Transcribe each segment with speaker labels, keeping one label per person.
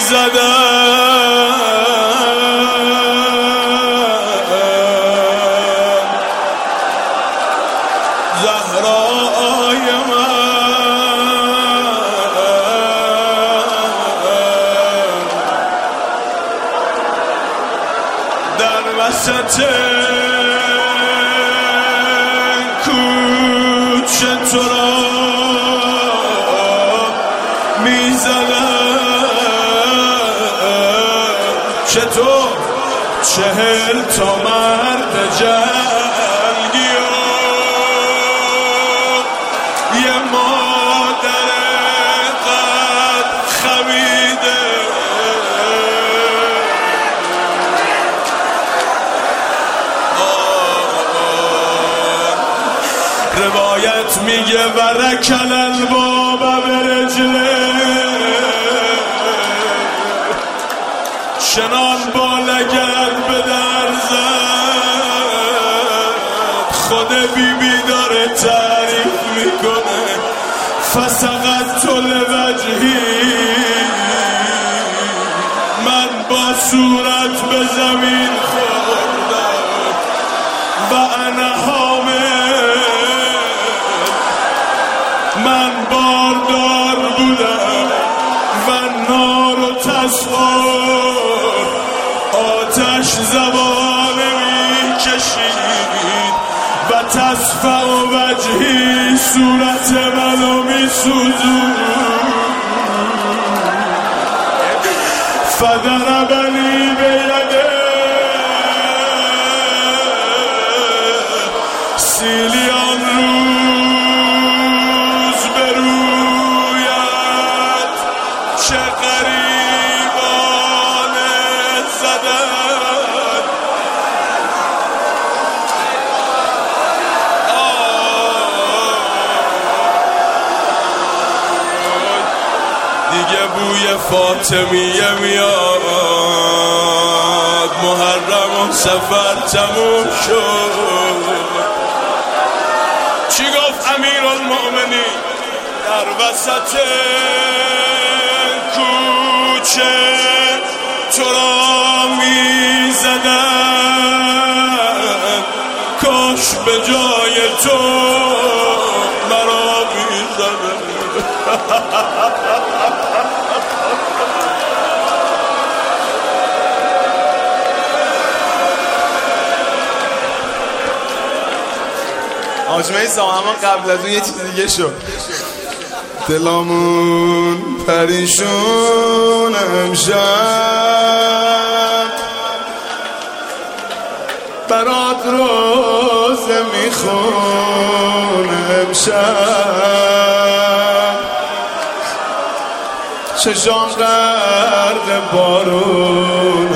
Speaker 1: زدن زهرای من در وسط کوچه تو را چطور 40 تا مرد جنگی و یه مادر قد خمیده روایت میگه ورکل الباب برجله چنان با لگد به در زد خود بیبی داره تعریف میکنه فسقط لوجهی من با صورت به زمین خوردم و انا حامل من باردار بودم و نار و تسخیر آتش زبانه می کشید و تصفع و وجهی صورت منو می سوزود فضربنی به یده سیلیان روز به رویت چه غریبانه زدن دیگه بوی فاطمیه میاد محرم و سفر تموم شد چی گفت امیرالمؤمنین در وسط کوچه تو را می زدن کاش به جای تو مرا می زدن
Speaker 2: آجمه ساهمان قبل از اون یه چیز دیگه شد دلامون پریشون امشب برات روزه میخون امشب چشام غرق بارون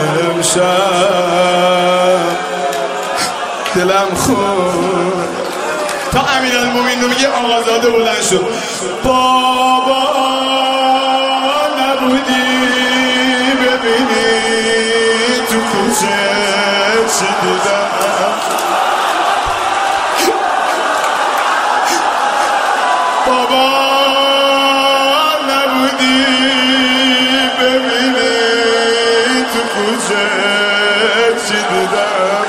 Speaker 2: امشب دلم خون تا امیرالمومنین رو میگه آقازاده بلند شد بابا نبودی ببینی تو کوچه چی دیدم بابا نبودی ببینی تو کوچه چی دیدم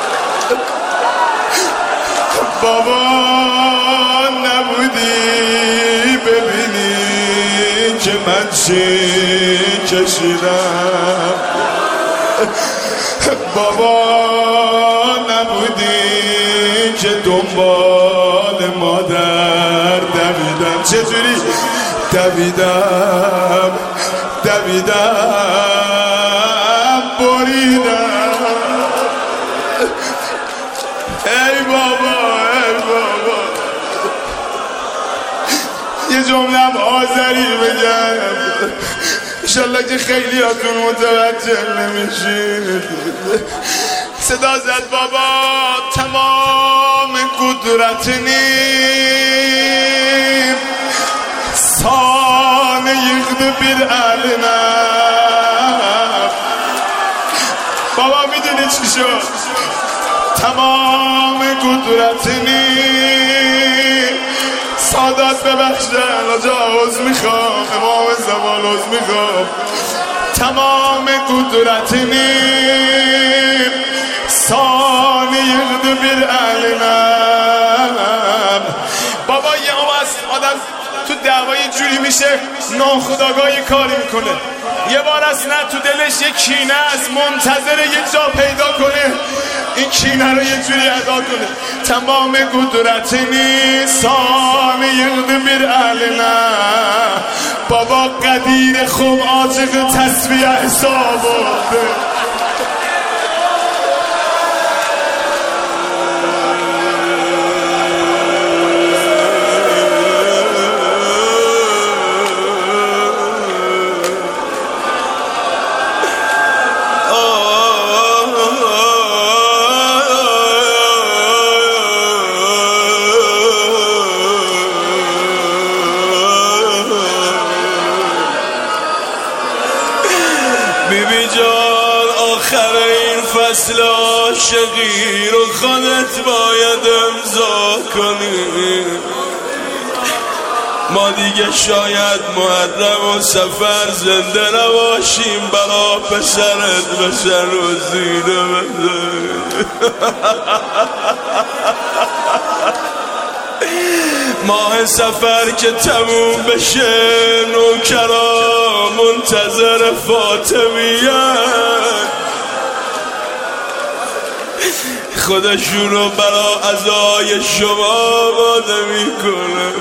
Speaker 2: بابا نبودی ببینی که من چی کشیدم بابا نبودی که دنبال مادر دویدم چجوری دویدم بریدم ای بابا یه جمله‌ام آذری بگم انشالله که خیلی هاتون متوجه نمیشین صدا زد بابا تمام قدرت نیم سانه یخد بیر علمم بابا میدونی چی شد تمام قدرت نیم سادات ببخشن آجا عوض میخوام امام زمان عوض میخوام tamam qudretini sani yığdı bir eline. بابا یه آدم تو دعوای جوری میشه ناخودآگاهی کاری میکنه، یه بار از نه تو دلش یه کینه از منتظر یه جا پیدا کنه، این کینه رو یه جوری ادا کنه. تمام قدرتini sani yığdı bir eline. بابا قدیر خوب عاشق تسبیح حساب برده.
Speaker 1: بیبی جان آخر این فصل عاشقی رو خودت باید امضا کنی. ما دیگه شاید محرم و سفر زنده نباشیم، برا پسرت بسر و زینه بزن. ماه سفر که تموم بشه نوکرا منتظر فاطمیه، خودشون رو برا عزای شما آماده میکنه.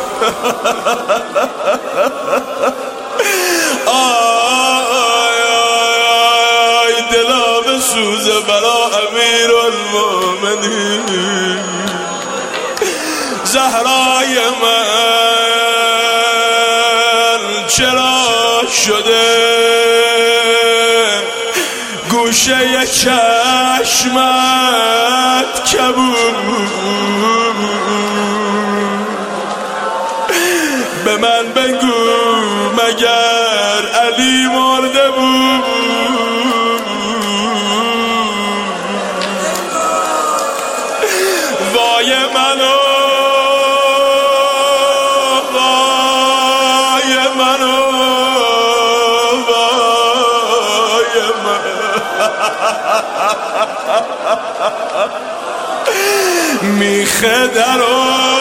Speaker 1: آی دلا بسوزه برا امیرالمومنین. زهرای من چرا شده گوشه چشمت کبود؟ به من بگو مگر علی مرده بود؟ وای منو میخه درو